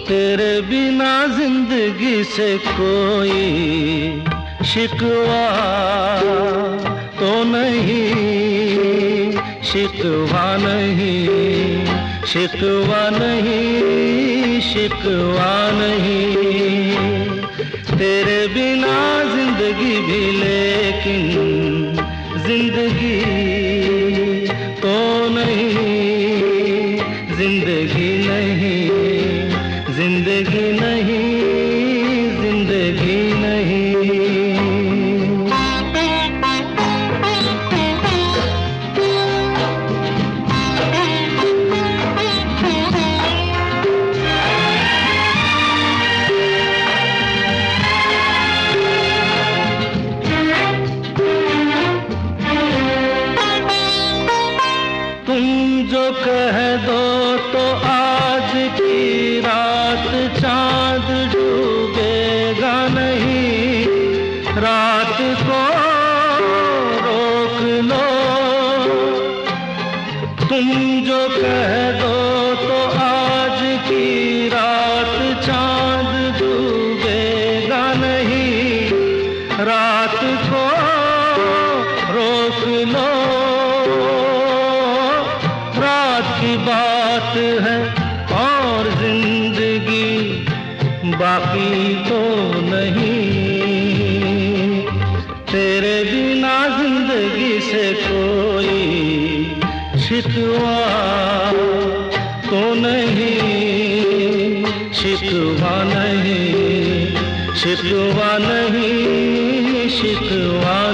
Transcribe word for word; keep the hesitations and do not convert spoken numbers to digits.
तेरे बिना जिंदगी से कोई शिकवा तो नहीं, शिकवा नहीं, शिकवा नहीं, शिकवा नहीं। तेरे बिना जिंदगी भी लेकिन जिंदगी तो नहीं, जिंदगी नहीं, जिंदगी नहीं, जिंदगी नहीं। तुम जो कह दो तो आज की रात चांद डूबेगा नहीं, रात को रोक लो। तुम जो कह दो तो आज की रात चांद डूबेगा नहीं, रात को रोक लो। रात की बात है और जिंदगी बाकी तो नहीं। तेरे बिना जिंदगी से कोई शिकवा तो नहीं, शिकवा नहीं, शिकवा नहीं, शिकवा